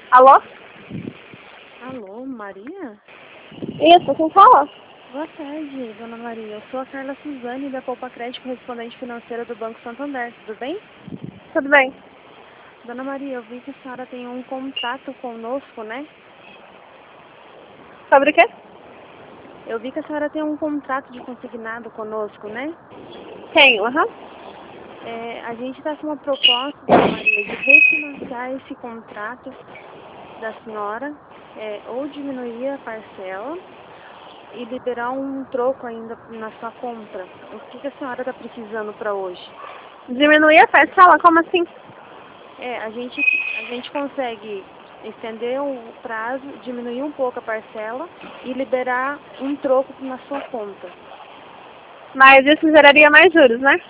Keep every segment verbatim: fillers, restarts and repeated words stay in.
Alô? Alô, Maria? Isso, quem fala? Boa tarde, dona Maria. Eu sou a Carla Suzane, da Poupa Crédito, correspondente financeira do Banco Santander. Tudo bem? Tudo bem. Dona Maria, eu vi que a senhora tem um contato conosco, né? Sobre o quê? Eu vi que a senhora tem um contrato de consignado conosco, né? Tenho, aham. É, a gente está com uma proposta, dona Maria, de refinanciar esse contrato da senhora, é, ou diminuir a parcela e liberar um troco ainda na sua compra. O que, que a senhora está precisando para hoje? Diminuir a parcela? Como assim? É, a gente, a gente consegue estender o prazo, diminuir um pouco a parcela e liberar um troco na sua conta. Mas isso geraria mais juros, né?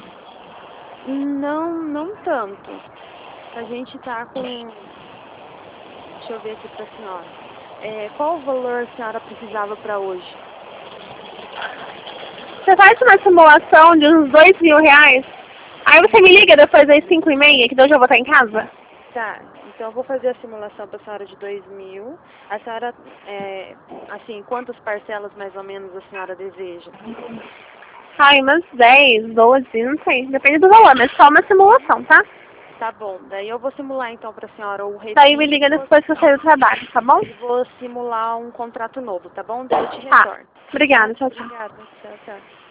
Não, não tanto. A gente tá com... Deixa eu ver aqui para a senhora. É, qual o valor a senhora precisava para hoje? Você faz uma simulação de uns dois mil reais? Aí você me liga depois das cinco e meia, que hoje eu vou estar em casa? Tá, então eu vou fazer a simulação para a senhora de dois mil. A senhora, é, assim, quantas parcelas mais ou menos a senhora deseja? Ai, umas dez, doze, não sei. Depende do valor, mas só uma simulação, tá? Tá bom, daí eu vou simular então para a senhora o Daí me refis liga e vou, depois que eu sair do trabalho, tá bom? e vou simular um contrato novo, tá bom? Daí eu te Tá. retorno. Obrigada, Tá? tchau, tchau. Obrigada. Tchau, tchau.